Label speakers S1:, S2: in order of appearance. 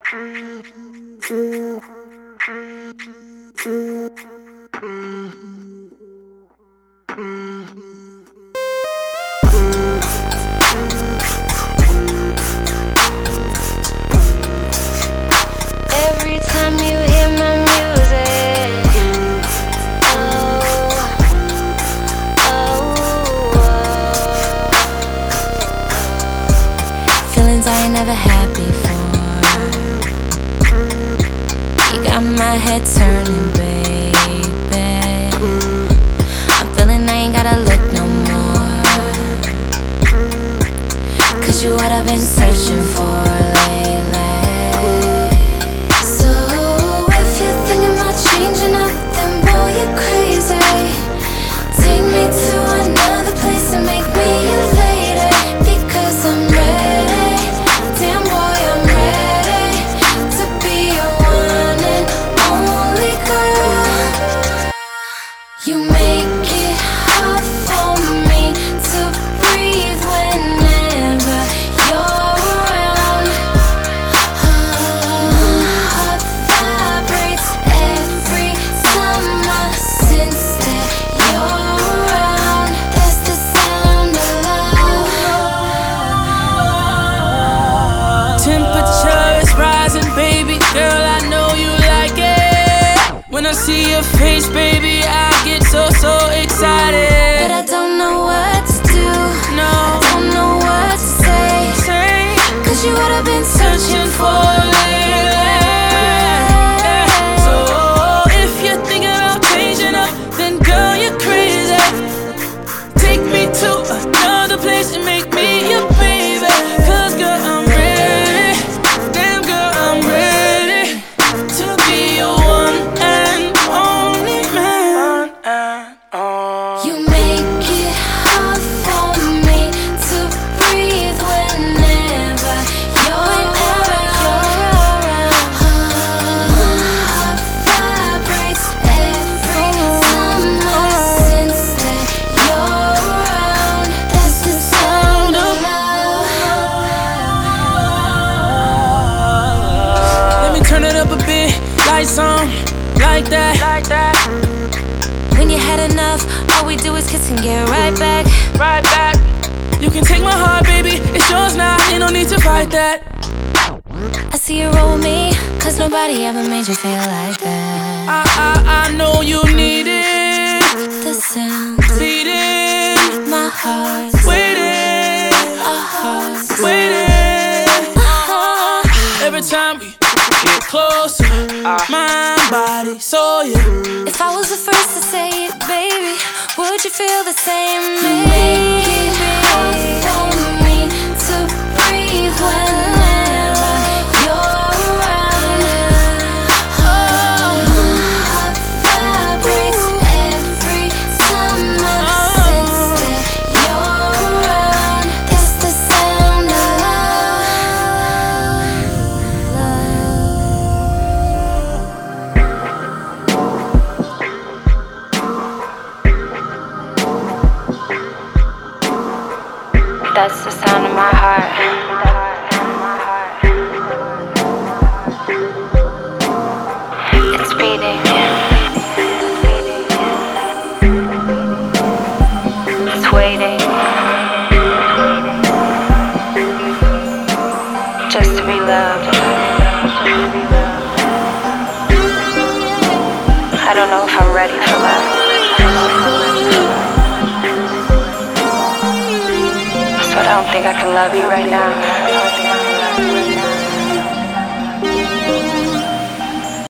S1: Every time you hear my music, feelings I ain't never had before. You got my head turning, baby. I'm feeling I ain't gotta look no more, 'cause you what I've been searching for lately. So if you're thinking about changing up, then boy, you're crazy. Take me to another place and make me your lady, because I'm ready. Damn boy, I'm ready to be your one and only girl. You make it hard for me to breathe whenever you're around. Heart vibrates every time I sense that you're around. That's the sound of love.
S2: Temperature is rising, baby girl, I know you like it. When I see your face, baby, I get so excited.
S1: But I don't know what to do.
S2: No,
S1: I don't know what to say. 'Cause you what I've been searching for lately.
S2: So if you're thinking about changing up, then girl, you're crazy. Take me to another place and make me your baby, 'cause girl, I'm ready. Damn girl, I'm ready to be your one and only man.
S1: You make it hard for me to breathe whenever you're around. Heart vibrates every time I sense that you're around. That's the sound of love.
S2: Let me turn it up a bit, lights on, like that.
S1: When you had enough, all we do is kiss and get right back.
S2: Right back. You can take my heart, baby, it's yours now, ain't no need to fight that.
S1: I see you roll with me, 'cause nobody ever made you feel like that.
S2: I know you need it.
S1: The sound,
S2: Beating,
S1: my heart,
S2: waiting,
S1: our hearts.
S2: waiting. Every time we get closer, mind, body, soul, yeah.
S1: If I was the first to say it, baby, would you feel the same? Make it hard for me to breathe whenever you're around. Heart vibrates every time I sense that you're around. That's the sound of That's the sound of my heart. It's beating. It's waiting. Just to be loved. I don't know if I'm ready for love. But I don't think I can love you right now.